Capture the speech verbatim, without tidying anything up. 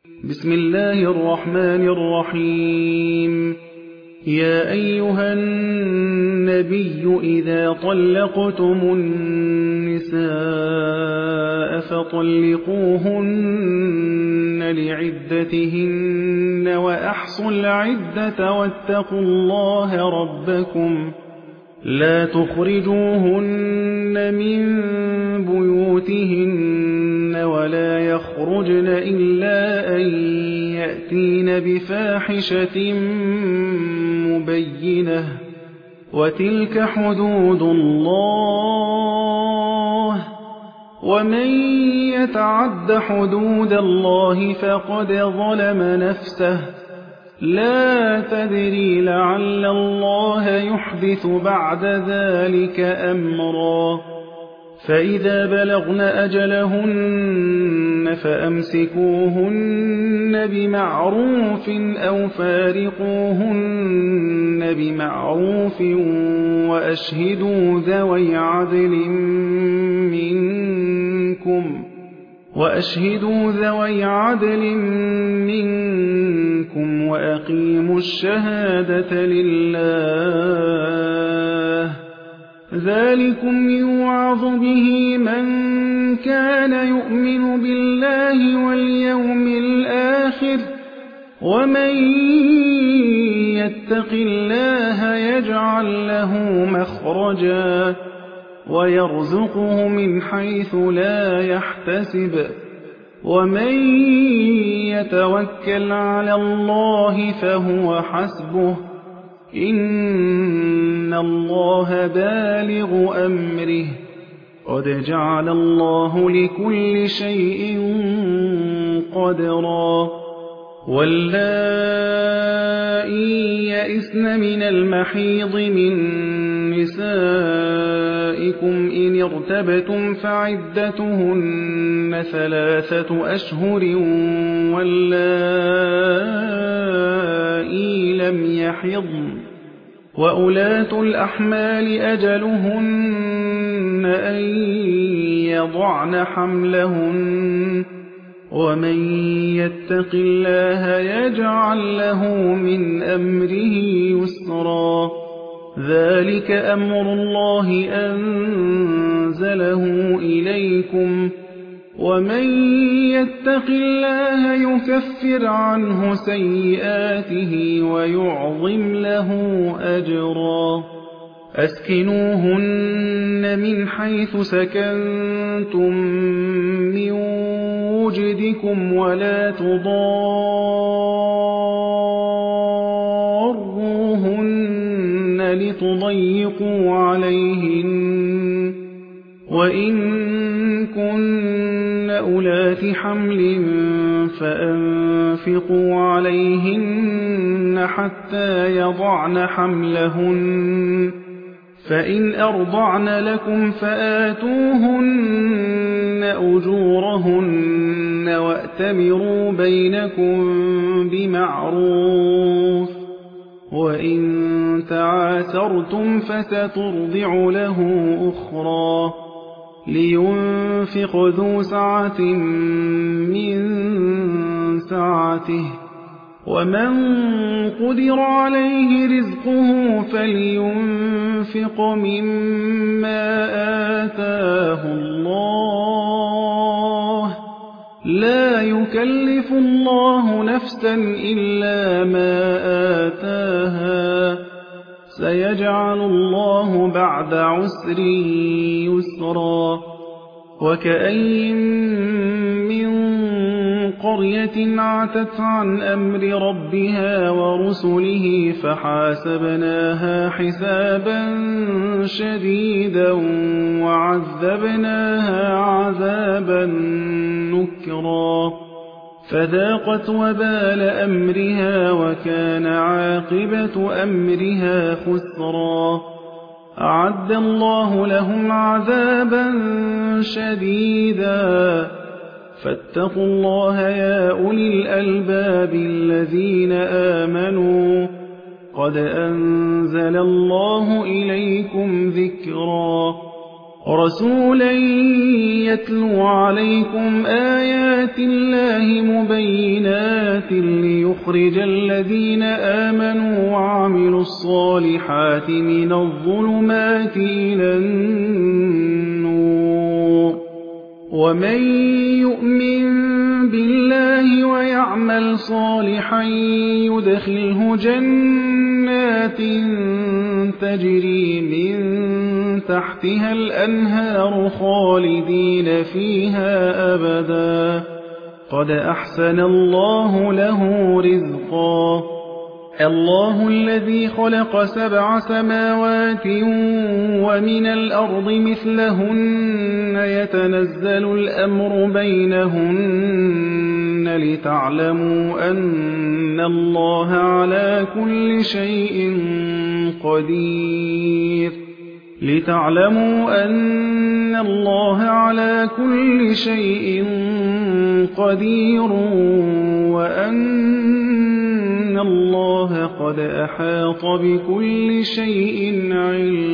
بسم الله الرحمن الرحيم. يا أيها النبي إذا طلقتم النساء فطلقوهن لعدتهن وأحصوا العدة واتقوا الله ربكم لا تخرجوهن من بيوتهن ولا يخرجن إلا أن يأتين بفاحشة مبينة وتلك حدود الله ومن يتعد حدود الله فقد ظلم نفسه لا تدري لعل الله يحدث بعد ذلك أمرا فإذا بلغن أجلهن فأمسكوهن بمعروف أو فارقوهن بمعروف وأشهدوا ذوي عدل منكم وأشهدوا ذوي عدل منكم وأقيموا الشهادة لله ذلكم يوعظ به من كان يؤمن بالله واليوم الآخر ومن يتق الله يجعل له مخرجا ويرزقه من حيث لا يحتسب ومن يتوكل على الله فهو حسبه إن الله بالغ أمره قد جعل الله لكل شيء قدرا واللائي يئسن من المحيض من نسائكم إن ارتبتم فعدتهن ثلاثة أشهر واللائي لم يحضن وأولاة الأحمال أجلهن أن يضعن حملهن ومن يتق الله يجعل له من أمره يسرا ذلك أمر الله أنزله إليكم ومن يتق الله يكفر عنه سيئاته ويعظم له أجرا أسكنوهن من حيث سكنتم من وجدكم ولا تضاروهن لتضيقوا عليهن وإن كن أولات حمل فأنفقوا عليهن حتى يضعن حملهن فإن أرضعن لكم فآتوهن أجورهن وأتمروا بينكم بمعروف وإن تعاسرتم فسترضع له أخرى لينفق ذو سعة من سعته ومن قدر عليه رزقه فلينفق مما آتاه الله لا يكلف الله نفسا إلا ما آتاها سيجعل الله بعد عسر يسرا وكأين من قرية عتت عن أمر ربها ورسله فحاسبناها حسابا شديدا وعذبناها عذابا نكرا فذاقت وبال أمرها وكان عاقبة أمرها خسرا أعد الله لهم عذابا شديدا فاتقوا الله يا أولي الألباب الذين آمنوا قد أنزل الله إليكم ذكرا رَسُولًا يَتْلُو عَلَيْكُمْ آيَاتِ اللَّهِ مُبَيِّنَاتٍ لِّيُخْرِجَ الَّذِينَ آمَنُوا وَعَمِلُوا الصَّالِحَاتِ مِنَ الظُّلُمَاتِ إِلَى النُّورِ ۚ وَمَن يُؤْمِن بِاللَّهِ وَيَعْمَلْ صَالِحًا يُدْخِلْهُ جَنَّاتٍ تَجْرِي مِن تَحْتِهَا الْأَنْهَارُ خَالِدِينَ فِيهَا أَبَدًا ۖ قَدْ أَحْسَنَ اللَّهُ لَهُ رِزْقًا. اللَّهُ الَّذِي خَلَقَ سَبْعَ سَمَاوَاتٍ وَمِنَ الْأَرْضِ مِثْلَهُنَّ يَتَنَزَّلُ الْأَمْرُ بَيْنَهُنَّ لِتَعْلَمُوا أَنَّ اللَّهَ عَلَىٰ كُلِّ شَيْءٍ قَدِيرٌ لِتَعْلَمُوا أَنَّ اللَّهَ عَلَىٰ كُلِّ شَيْءٍ قَدِيرٌ وَأَنَّ اللَّهَ قَدْ أَحَاطَ بِكُلِّ شَيْءٍ عِلْمًا.